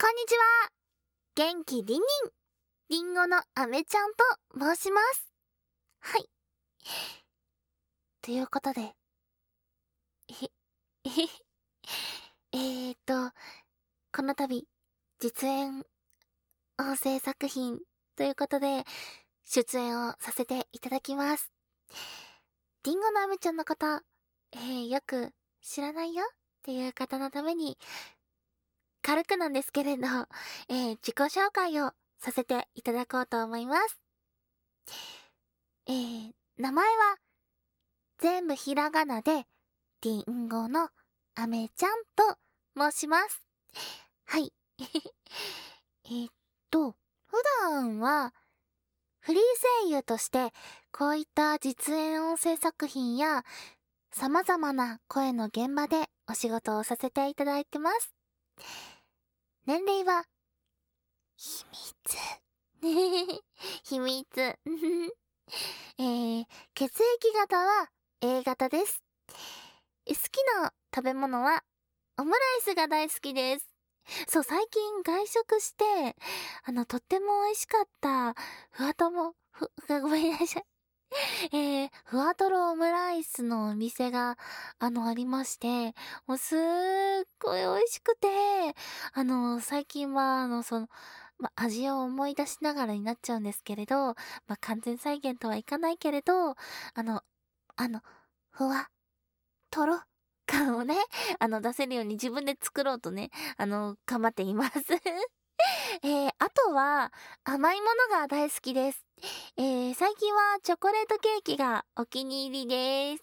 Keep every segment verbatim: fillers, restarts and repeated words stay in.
こんにちは。元気りんりん。りんごのあめちゃんと申します。はい。ということで。え、えへへ。えーと、この度、実演、音声作品ということで、出演をさせていただきます。りんごのあめちゃんのこと、えー、よく知らないよっていう方のために、軽くなんですけれど、えー、自己紹介をさせていただこうと思います。えー、名前は、全部ひらがなで、りんごのあめちゃんと申します。はい。えーっと、普段は、フリー声優として、こういった実演音声作品や、様々な声の現場でお仕事をさせていただいてます。年齢は、秘密。秘密。えー、血液型は A 型です。好きな食べ物はオムライスが大好きです。そう、最近外食して、あの、とっても美味しかった、ふわとも、ふ、ごめんなさい。えー、ふわとろオムライスのお店が、あの、ありまして、もうすっごい美味しくて、あの、最近は、あの、その、ま、味を思い出しながらになっちゃうんですけれど、ま、完全再現とはいかないけれど、あの、あの、ふわ、とろ、感をね、あの、出せるように自分で作ろうとね、あの、頑張っています。えー、あとは、甘いものが大好きです。えー、最近はチョコレートケーキがお気に入りです。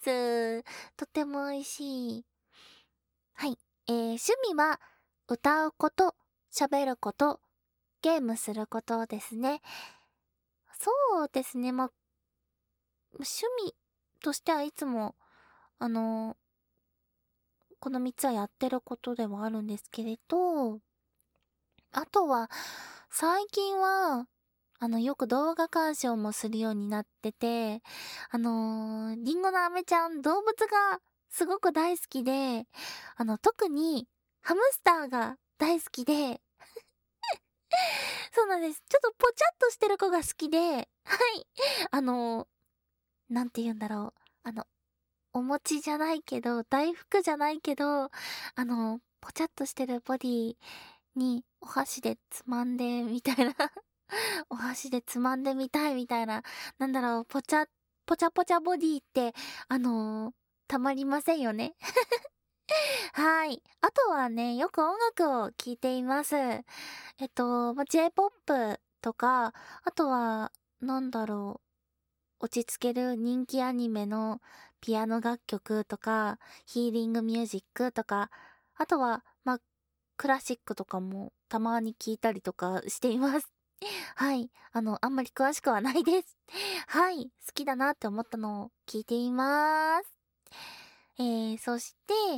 とっても美味しい。はい。えー、趣味は、歌うこと、喋ること、ゲームすることですね。そうですね、ま、趣味としてはいつも、あの、このみっつはやってることではあるんですけれど、あとは、最近は、あの、よく動画鑑賞もするようになってて、あのー、りんごのあめちゃん動物がすごく大好きで、あの、特にハムスターが大好きで、そうなんです。ちょっとぽちゃっとしてる子が好きで、はい。あのー、なんて言うんだろう。あの、お餅じゃないけど、大福じゃないけど、あの、ぽちゃっとしてるボディにお箸でつまんで、みたいなお箸でつまんでみたいみたいな、なんだろう、ぽちゃ、ぽちゃぽちゃボディって、あのー、たまりませんよね。はい。あとはね、よく音楽を聴いています。えっと、ま、J-ジェイポップ とか、あとは、なんだろう、落ち着ける人気アニメのピアノ楽曲とか、ヒーリングミュージックとか、あとは、ま、クラシックとかもたまに聴いたりとかしています。はい。あの、あんまり詳しくはないです。はい。好きだなって思ったのを聞いています。えー、そして、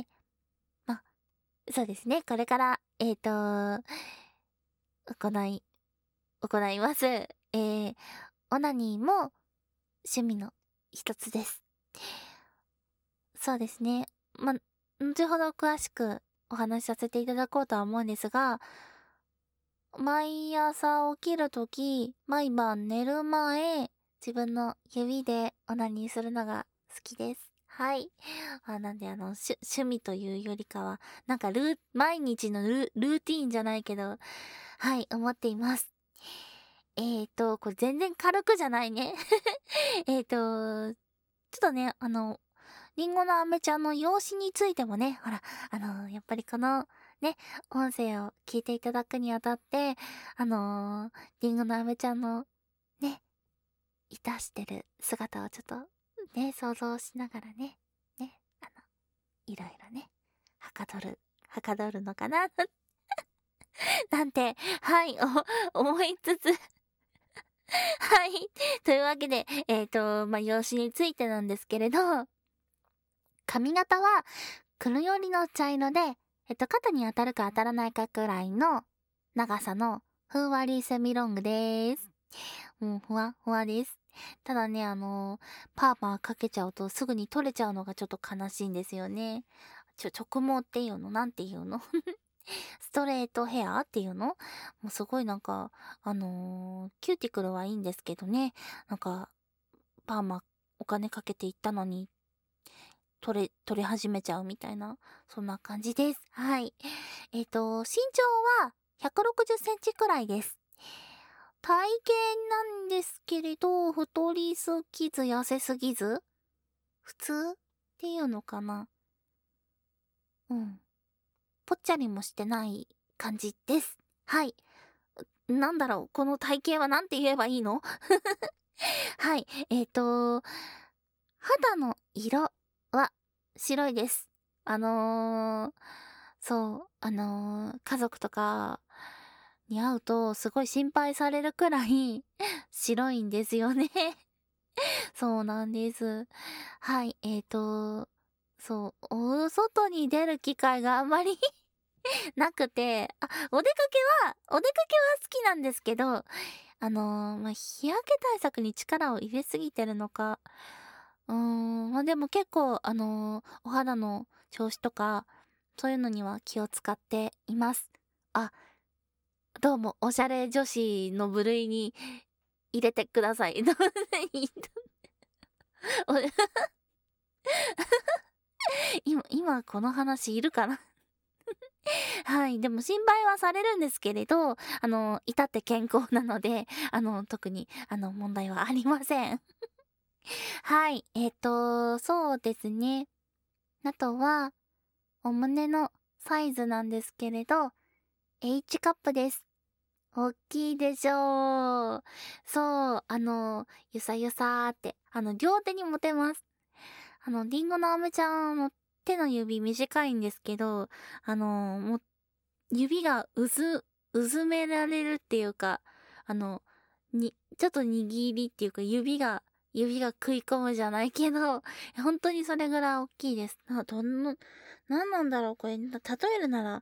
ま、そうですね。これから、えーと、行い、行います。えー、オナニーも趣味の一つです。そうですね。ま、後ほど詳しくお話しさせていただこうとは思うんですが、毎朝起きるとき、毎晩寝る前、自分の指でオナニーするのが好きです。はい。あ、なんであの、趣、趣味というよりかは、なんかルー、毎日のル、ルーティーンじゃないけど、はい、思っています。えーと、これ全然軽くじゃないね。えーと、ちょっとね、あの、りんごのあめちゃんの容姿についてもね、ほら、あのー、やっぱりこの、ね、音声を聞いていただくにあたって、あのー、りんごのあめちゃんの、ね、いたしてる姿をちょっと、ね、想像しながらね、ね、あの、いろいろね、はかどる、はかどるのかな、なんて、はい、お、思いつつはい。というわけで、えっ、ー、と、まあ、容姿についてなんですけれど、髪型は黒寄りの茶色で、えっと、肩に当たるか当たらないかくらいの長さのふんわりセミロングでーす。もうふわふわです。ただね、あのーパーマーかけちゃうとすぐに取れちゃうのがちょっと悲しいんですよね。ちょ、直毛っていうのなんていうのストレートヘアっていうのもうすごいなんか、あのーキューティクルはいいんですけどね。なんか、パーマお金かけていったのに、取れ、取れ始めちゃうみたいな、そんな感じです。はい。えっと、身長はひゃくろくじゅっセンチくらいです。体型なんですけれど、太りすぎず痩せすぎず普通っていうのかな。うん。ぽっちゃりもしてない感じです。はい。なんだろう、この体型はなんて言えばいいのはい。えっと、肌の色は白いです。あのー、そう、あのー、家族とかに会うとすごい心配されるくらい白いんですよねそうなんです。はい、えーと、そう、お外に出る機会があまりなくて、あ、お出かけは、お出かけは好きなんですけど、あのー、まあ、日焼け対策に力を入れすぎてるのか、うーん、まあ、でも結構、あのー、お肌の調子とか、そういうのには気を使っています。あ、どうも、おしゃれ女子の部類に入れてください。お今、今この話いるかなはい。でも心配はされるんですけれど、あの、至って健康なので、あの、特に、あの、問題はありません。はい。えっと、そうですね。あとは、お胸のサイズなんですけれど、H カップです。大きいでしょう。そう、あの、ゆさゆさーって、あの、両手に持てます。あの、リンゴのアメちゃんの手の指短いんですけど、あの、もう、指がうず、うずめられるっていうか、あの、に、ちょっと握りっていうか、指が、指が食い込むじゃないけど、本当にそれぐらい大きいです。な、どんな、なんなんだろうこれ、例えるなら、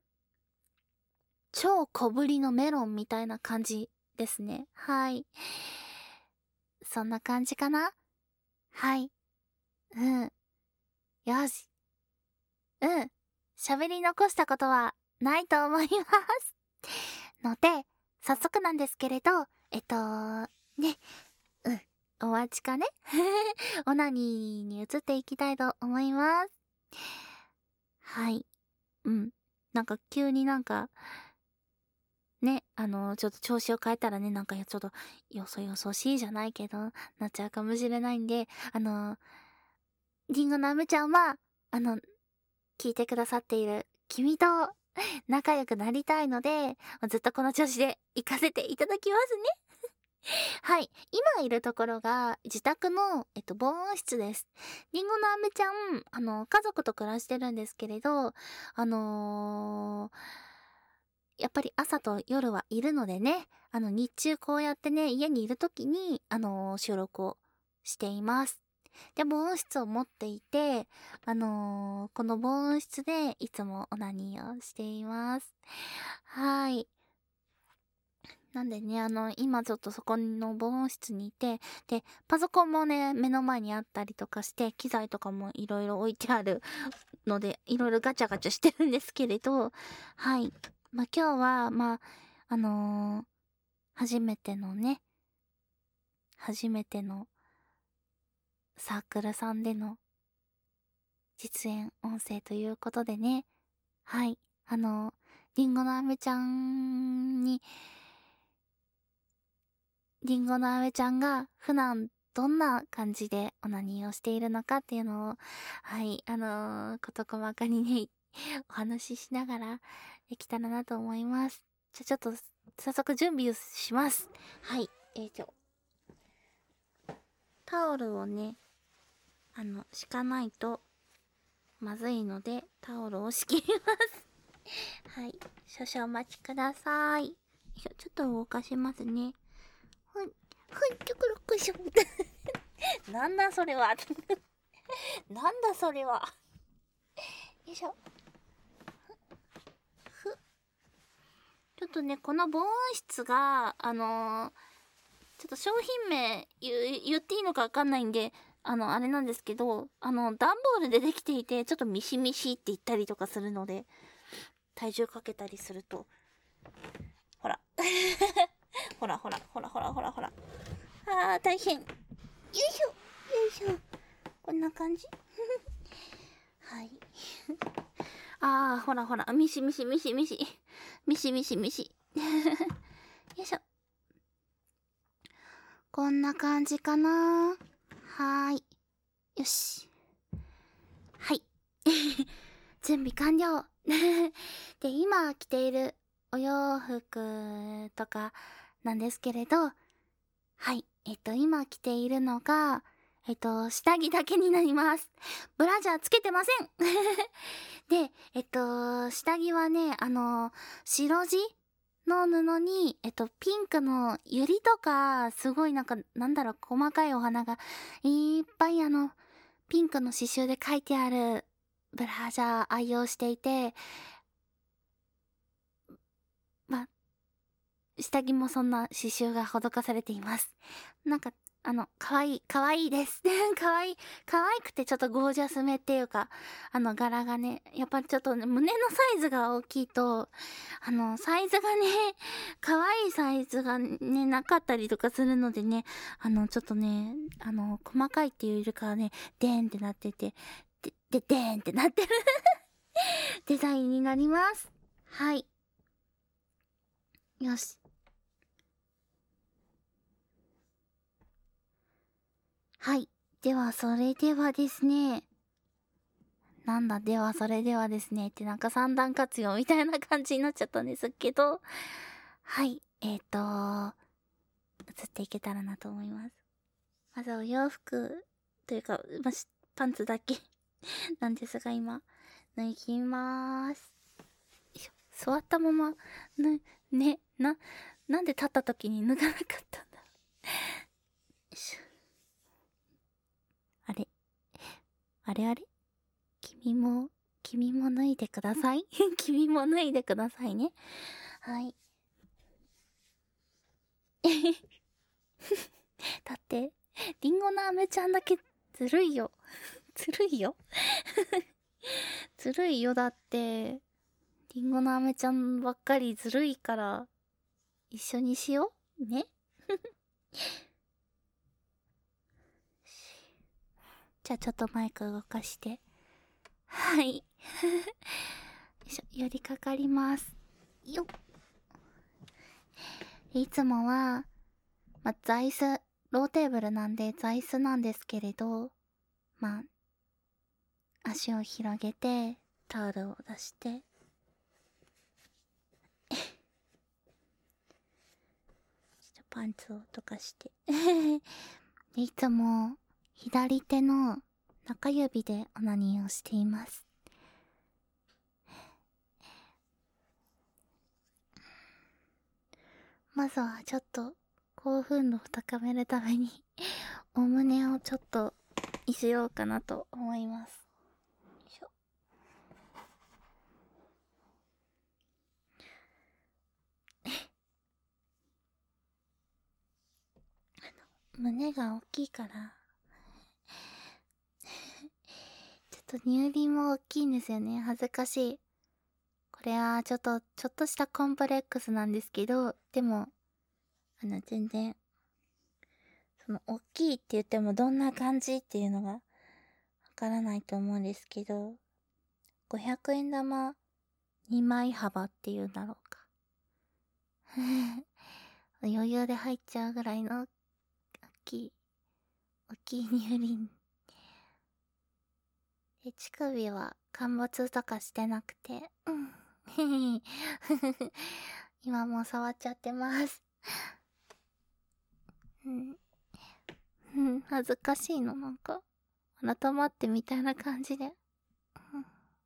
超小ぶりのメロンみたいな感じですね。はい。そんな感じかな。はい。うん。よし。うん。喋り残したことはないと思います。ので、早速なんですけれど、えっと、ね、うん、お待ちかねオナニーに移っていきたいと思います。はい。うん。なんか急になんか、ね、あの、ちょっと調子を変えたらね、なんかちょっと、よそよそしいじゃないけど、なっちゃうかもしれないんで、あの、リンゴのアメちゃんは、あの、聞いてくださっている君と仲良くなりたいので、ずっとこの調子で行かせていただきますね。はい。今いるところが自宅の、えっと、防音室です。リンゴのアメちゃん、あの、家族と暮らしてるんですけれど、あのーやっぱり朝と夜はいるのでね、あの、日中こうやってね、家にいるときに、あのー収録をしています。で、防音室を持っていて、あのーこの防音室でいつもオナニーをしています。はい。なんでね、あの、今ちょっとそこの防音室にいて、で、パソコンもね、目の前にあったりとかして、機材とかもいろいろ置いてあるので、いろいろガチャガチャしてるんですけれど、はい。まあ、今日は、まあ、あのー初めてのね、初めてのサークルさんでの実演音声ということでね、はい。あの、リンゴのアメちゃんに、リンゴのアメちゃんが普段どんな感じでオナニーをしているのかっていうのを、はい、あのー、事細かにね、お話ししながらできたらなと思います。じゃ、ちょっと、早速準備をします。はい、えーと、タオルをね、あの、敷かないとまずいので、タオルを敷きます。はい、少々お待ちください。ちょっと動かしますね。ふん、ふん、ちょくろくしょ。なんだそれは。なんだそれは。よいしょ。ふ。ちょっとね、この防音室が、あのー、ちょっと商品名言言っていいのかわかんないんで、あの、あれなんですけど、あの、段ボールでできていて、ちょっとミシミシって言ったりとかするので、 体重かけたりすると、ほら。ほらほら、ほらほらほらほら。あー、大変。よいしょ、よいしょ。こんな感じはい。あー、ほらほら、ミシミシミシミシ。ミシミシミシ。よいしょ。こんな感じかな。はーい。よし。はい。準備完了。で、今着ているお洋服とかなんですけれど、はい。えっと、今着ているのが、えっと、下着だけになります。ブラジャーつけてません。で、えっと、下着はね、あの、白地の布に、えっと、ピンクのユリとか、すごいなんか、なんだろう、細かいお花がいっぱいあの、ピンクの刺繍で書いてあるブラジャー愛用していて、ま、下着もそんな刺繍が施されています。なんか、あの、かわいい、かわいいです。かわいい、かわいくてちょっとゴージャスめっていうか、あの柄がね、やっぱりちょっと、ね、胸のサイズが大きいと、あの、サイズがね、かわいいサイズがね、なかったりとかするのでね、あの、ちょっとね、あの、細かいっていうよりかはね、でーんってなってて、で、で、でーんってなってるデザインになります。はい。よし。はい。では、それではですね。なんだ、では、それではですね。ってなんか三段活用みたいな感じになっちゃったんですけど。はい。えっ、ー、と、移っていけたらなと思います。まずお洋服というか、まパンツだけなんですが、今、脱ぎまーす。座ったまま、ね、ね、な、なんで立った時に脱がなかったんだ。よいしょ。あれあれあれ君も、君も脱いでください。君も脱いでくださいね。はい。だって、リンゴの飴ちゃんだけずるいよ。ずるいよ。ずるいよ、だって。リンゴの飴ちゃんばっかりずるいから、一緒にしようね。じゃあちょっとマイク動かして。はい。よいしょ、寄りかかります。よっ。いつもは、まあ、座椅子、ローテーブルなんで座椅子なんですけれど、まあ、足を広げて、タオルを出して、ちょっとパンツを溶かして。いつも、左手の中指でオナニーをしています。まずはちょっと興奮度を高めるためにお胸をちょっといじろうかなと思います。よいしょ。あの胸が大きいからちょっと乳輪も大きいんですよね。恥ずかしい。これはちょっとちょっとしたコンプレックスなんですけど、でもあの全然その大きいって言ってもどんな感じっていうのがわからないと思うんですけど、ごひゃくえん玉にまい幅っていうんだろうか。余裕で入っちゃうぐらいの大きい、大きい乳輪。で、乳首は陥没とかしてなくて、うん。今もう触っちゃってます。うん。うん、恥ずかしいの、なんか。改まってみたいな感じで。うん、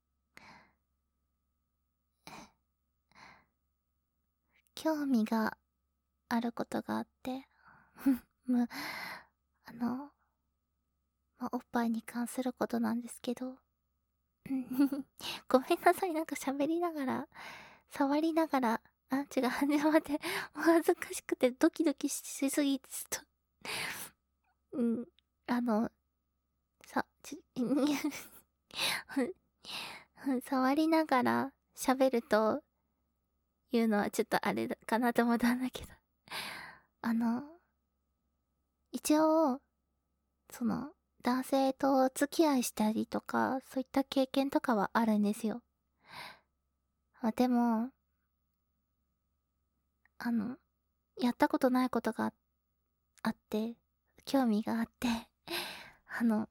興味があることがあって、む、あの、まあ、おっぱいに関することなんですけど、ごめんなさい、なんか喋りながら、触りながら、あ、違う、ちょっと待って、お恥ずかしくてドキドキしすぎて、ちょっと、うん、あの、さ、ち、触りながら喋ると言うのはちょっとあれかなと思ったんだけど。あの、一応、その、男性とお付き合いしたりとか、そういった経験とかはあるんですよ。あ、でも、あの、やったことないことがあって、興味があって、あの、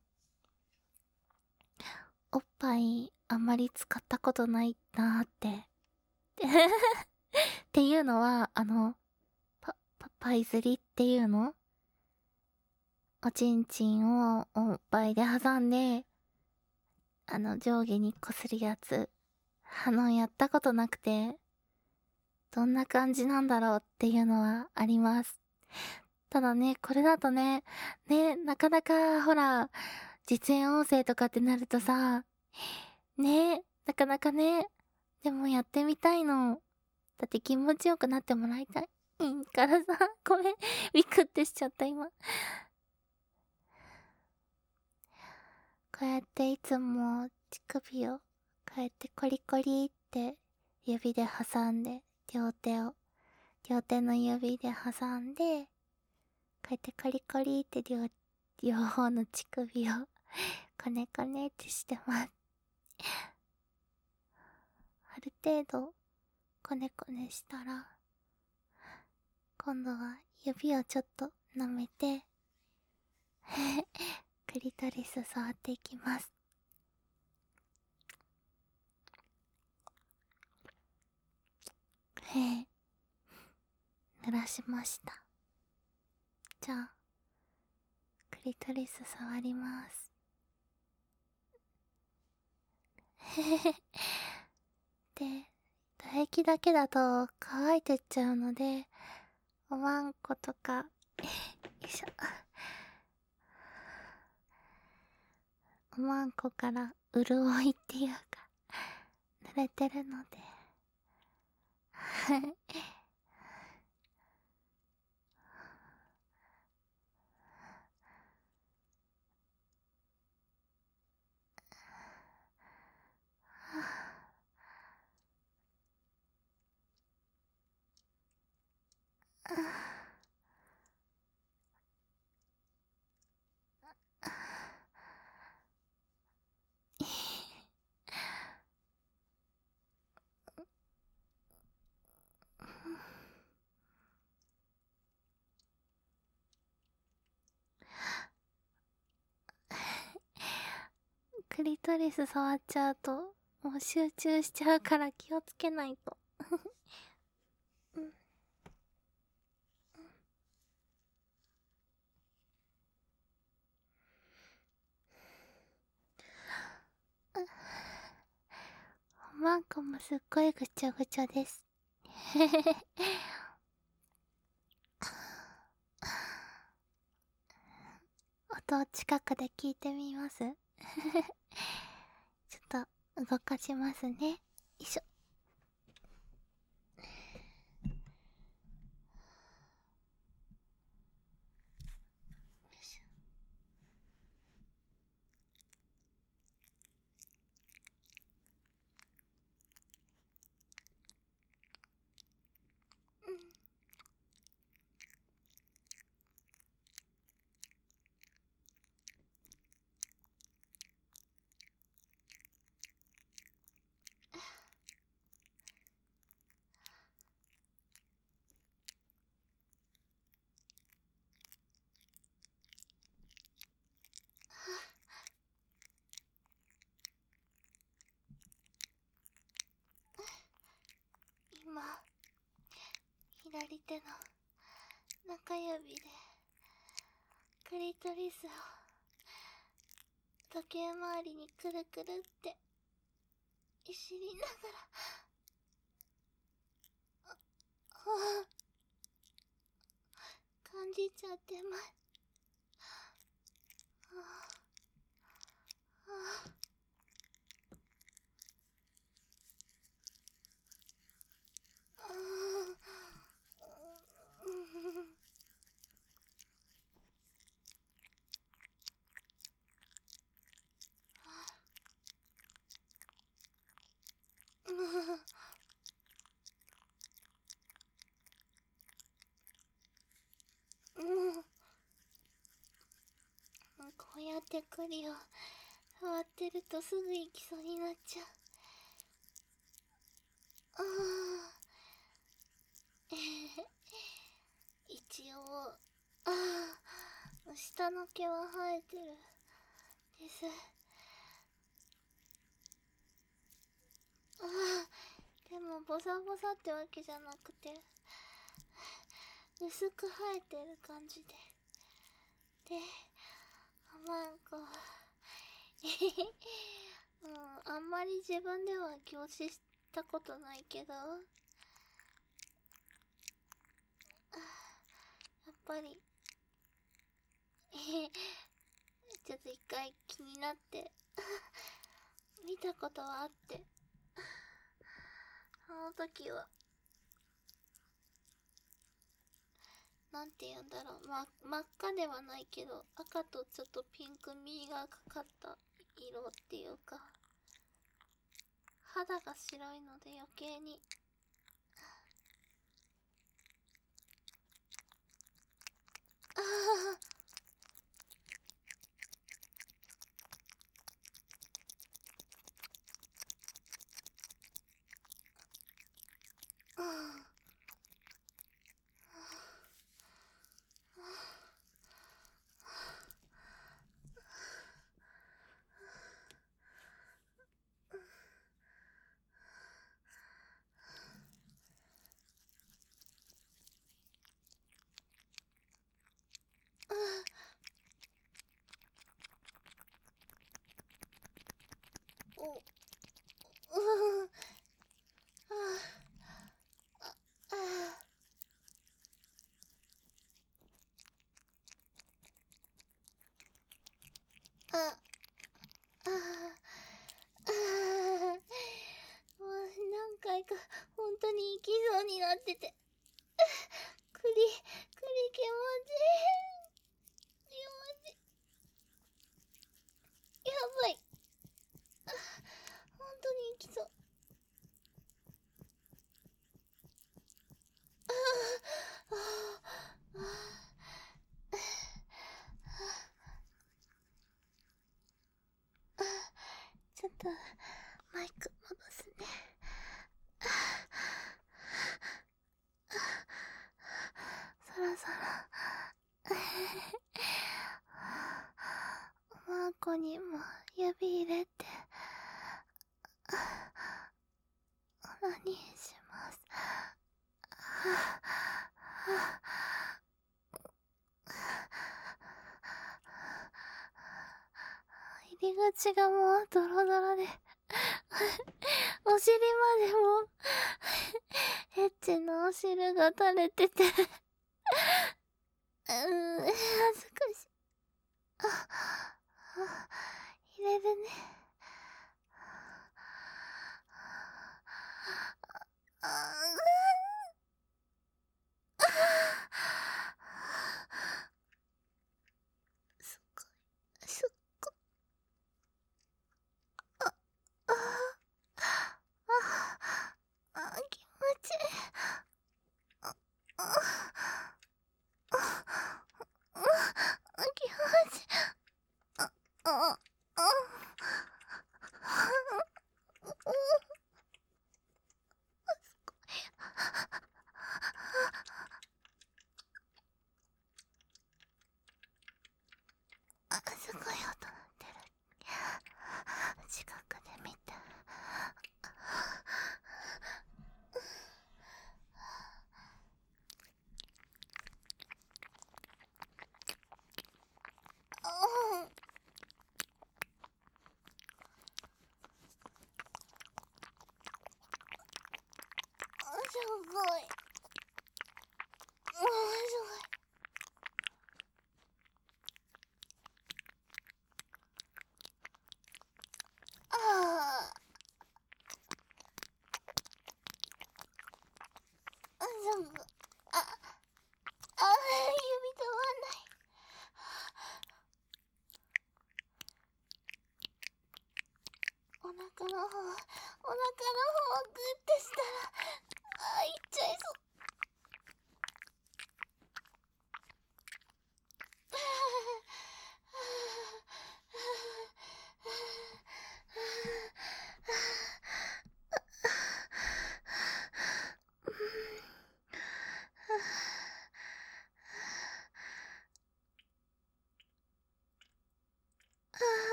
おっぱいあんまり使ったことないなーって。っていうのは、あの、パ、パ、パイ釣りっていうのおちんちんをおっぱいで挟んで、あの、上下にこするやつ。あの、やったことなくて、どんな感じなんだろうっていうのはあります。ただね、これだとね、ね、なかなか、ほら、実演音声とかってなるとさ、ね、なかなかね、でもやってみたいの。だって気持ちよくなってもらいたい。いいからさ、ごめん、ビクってしちゃった今。こうやっていつも乳首を、こうやってコリコリって指で挟んで、両手を、両手の指で挟んで、こうやってコリコリって両、両方の乳首を、コネコネってしてます。ある程度、コネコネしたら、今度は指をちょっと舐めて、クリトリス触っていきます。へえ、濡らしました。じゃあ、クリトリス触ります。へへへ。で、唾液だけだと乾いてっちゃうので、おまんことか、よいしょ。おまんこから潤いっていうか、濡れてるので。クリトリス触っちゃうと、もう集中しちゃうから気をつけないと。うん、おまんこもすっごいぐちゃぐちゃです。音を近くで聞いてみます。ちょっと動かしますね。よいしょ。今、左手の中指でクリトリスを時計回りにくるくるっていじりながら、あ、あ、感じちゃってます。ああ、ああ、うん、 やってくるよ。触ってるとすぐ行きそうになっちゃう。あー一応、あー下の毛は生えてるです。あーでもボサボサってわけじゃなくて、薄く生えてる感じで。で、まあこううん、あんまり自分では凝視したことないけど、やっぱりちょっと一回気になって見たことはあって、あの時はなんて言うんだろう、ま、真っ赤ではないけど赤とちょっとピンクみがかかった色っていうか、肌が白いので余計にああうんおうんああああああもう何回か本当に行きそうになってて、クリクリ気持ちいい、気持ちいい、やばい、本当に行きそう。ああああちょっとマイク戻すね。そろそろマーコにも指入れてオナニーします。入り口がもうドロドロでお尻までもエッチなお汁が垂れててうーん、恥ずかしい。あ、あ、入れるね。ああすっごい、すっごい。あ、あ、あ、あ、気持ちいい。あ、あ、あ、あ、気持ちいい。あ、あ、あ、あ、すごい音鳴ってる。近くで見て。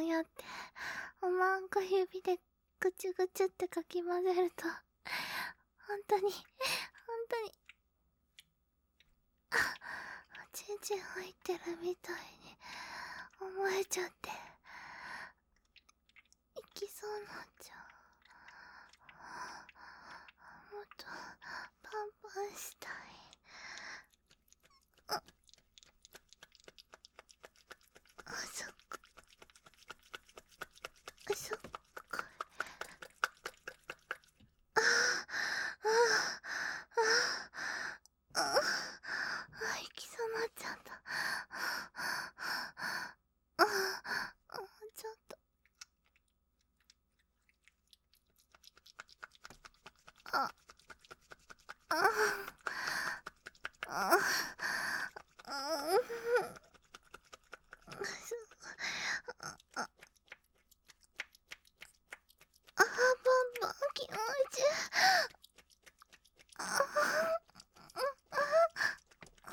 やっておまんこ指でぐちゅぐちゅってかき混ぜると本当に本当におちんちん入ってるみたいに思えちゃっていきそうなっちゃう。もっとパンパンしたい。ああそっかあそっかああああああいきそうなっちゃった。ああちょっとあああああ、バンバン気持ちいい。ああ、ああ、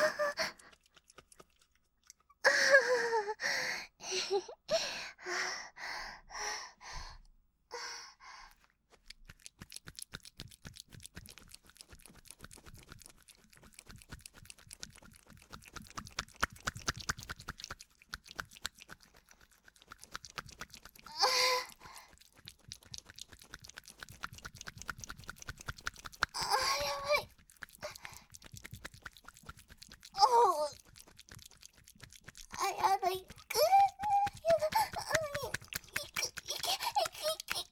やだ、いく。やだ、いく、いけ、いけ、いけ。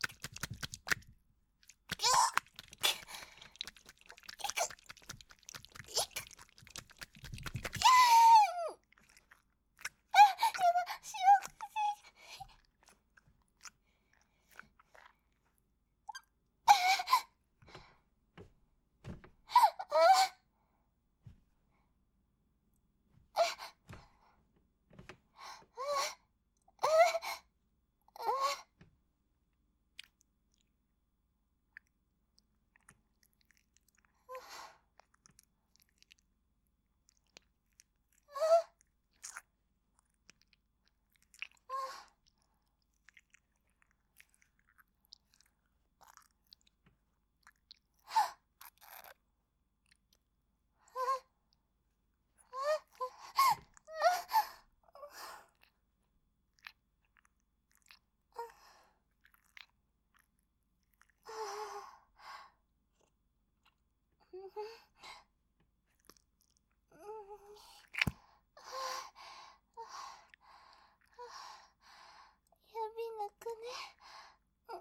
指なくね。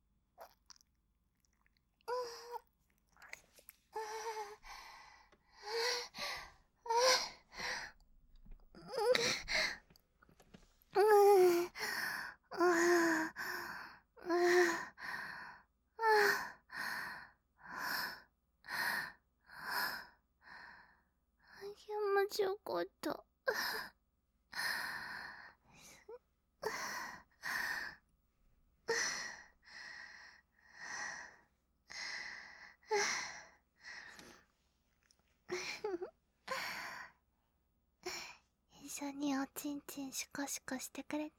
気持ちよかった。一緒におちんちんシコシコしてくれた？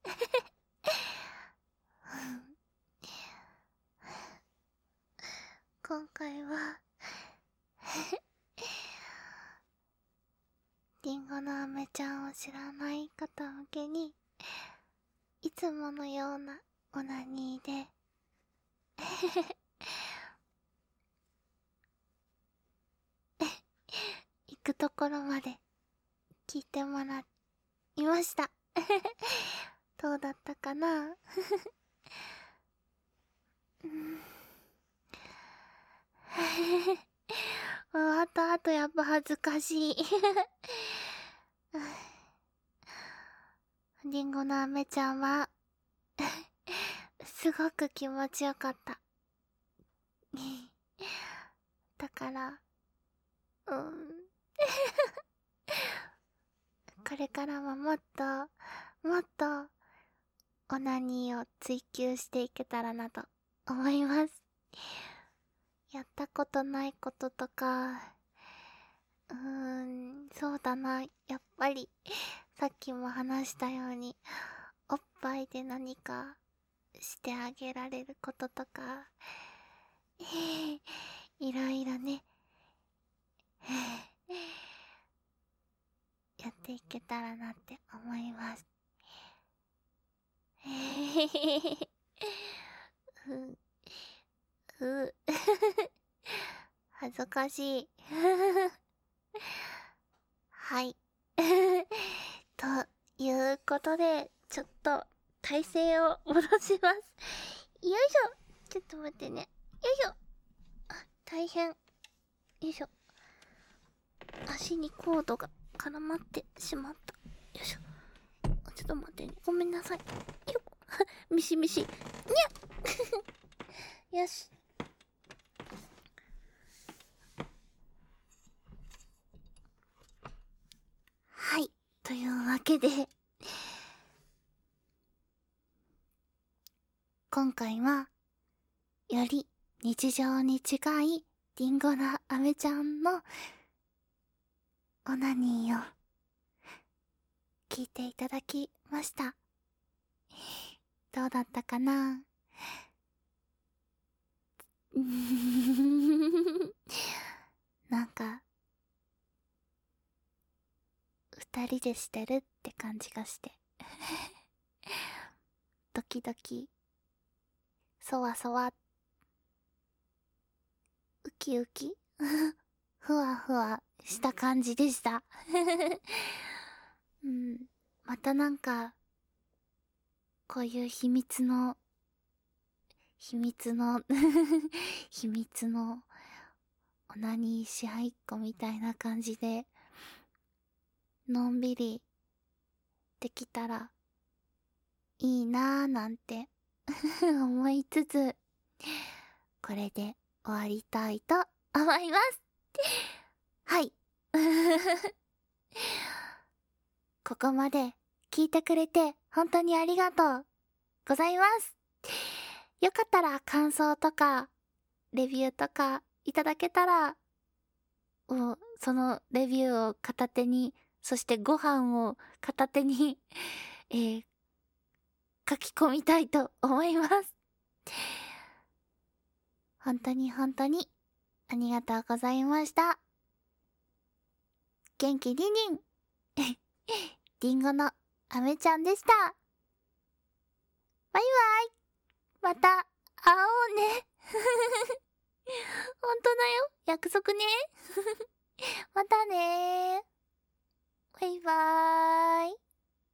今回はりんごの飴ちゃんを知らない方向けにいつものようなオナニーで行くところまで聞いてもらいました。どうだったかな？終わった後やっぱ恥ずかしい。りんごの飴ちゃんはすごく気持ちよかった。だからうんこれからももっともっとオナニーを追求していけたらなと思います。やったことないこととか、うーん、そうだな、やっぱりさっきも話したようにおっぱいで何かしてあげられることとか、いろいろね、やっていけたらなって思います。ふ、ふ、恥ずかしい。はい。ということで、ちょっと体勢を戻します。よいしょ。ちょっと待ってね。よいしょ。あ、大変。よいしょ。足にコードが絡まってしまった。よいしょ。ちょっと待ってね。ごめんなさい。よっ。ミシミシ。にゃよし。はい。というわけで、今回は、より日常に近いリンゴのアメちゃんのオナニーを聞いていただきました。どうだったかな？なんか、二人でしてるって感じがして。ドキドキ、そわそわ、ウキウキ、ふわふわした感じでした。うん、またなんか、こういう秘密の、秘密の、秘密の、オナニー支配っ子みたいな感じで、のんびりできたらいいなぁなんて思いつつ、これで終わりたいと思います。はい。ここまで聞いてくれて本当にありがとうございます。よかったら感想とか、レビューとかいただけたら、もうそのレビューを片手に、そしてご飯を片手に、えー、書き込みたいと思います。本当に本当にありがとうございました。元気りんりんりんごのあめちゃんでした。バイバイ。また会おうね。本当だよ。約束ね。